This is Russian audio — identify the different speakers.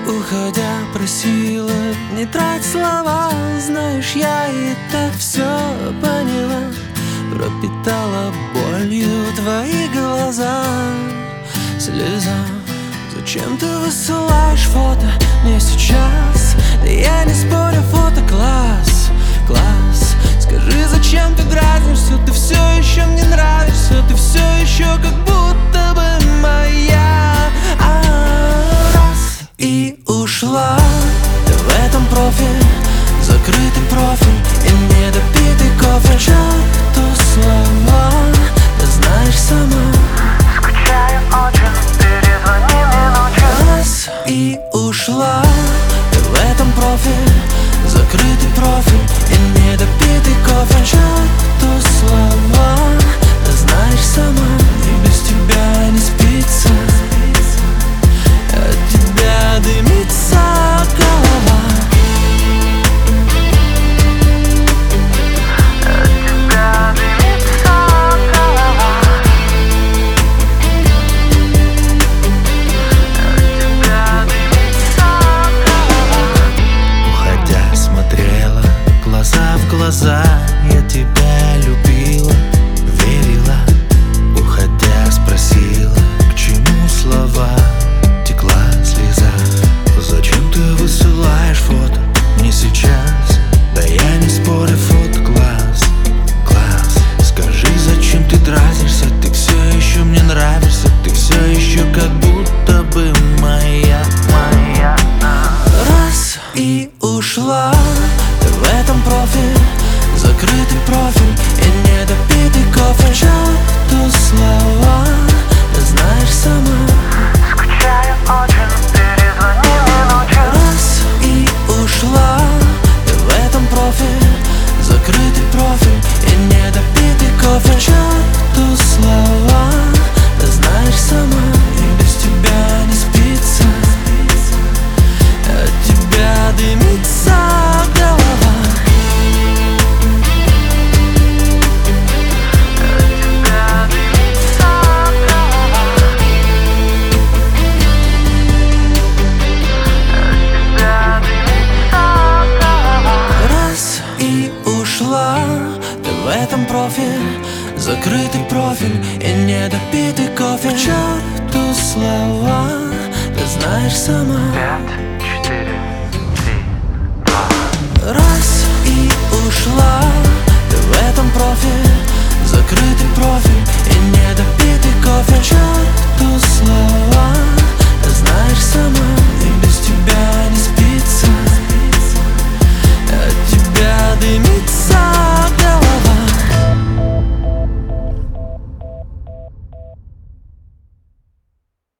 Speaker 1: Уходя, просила не трать слова. Знаешь, я и так все поняла. Пропитала болью твои глаза. Слеза. Зачем ты высылаешь фото мне сейчас? Да я не спорю, фото класс, класс. Скажи, зачем ты дразнишься? Ты все еще мне нравишься. Ты все еще как будто бы моя. Раз и ушла. Ты в этом профиль, закрытый профиль и недопитый кофе. Черту слова, ты знаешь сама.
Speaker 2: Скучаю очень, перезвони мне ночью.
Speaker 1: Раз и ушла. Ты в этом профиль, закрытый профиль и недопитый кофе. Черту слова, ты знаешь сама. И без тебя не спится, от тебя дымится голова.
Speaker 2: От тебя дымится голова. От тебя дымится голова.
Speaker 1: Уходя, смотрела глаза в глаза. Я тебя любила, верила. Уходя, спросила, к чему слова. Текла слеза. Зачем ты высылаешь фото мне сейчас? Да я не спорю, фото класс, класс. Скажи, зачем ты дразнишься? Ты все еще мне нравишься. Ты все еще как будто бы моя, моя. Раз и ушла. Ты в этом профиль, закрытый профиль и недопитый кофе. Черту слова, ты знаешь сама.
Speaker 2: Скучаю очень, перезвони мне ночью.
Speaker 1: Раз и ушла. Ты в этом профиль, закрытый профиль и недопитый кофе. Черту слова, ты знаешь сама. И без тебя не спится, от тебя дымится голова.
Speaker 2: От тебя дымится голова. От тебя дымится голова.
Speaker 1: Раз и ушла. Ты в этом профиль, закрытый профиль и недопитый кофе. К черту слова, ты знаешь сама.
Speaker 2: 5, 4, 3, 2.
Speaker 1: Раз и ушла. Ты в этом профиль,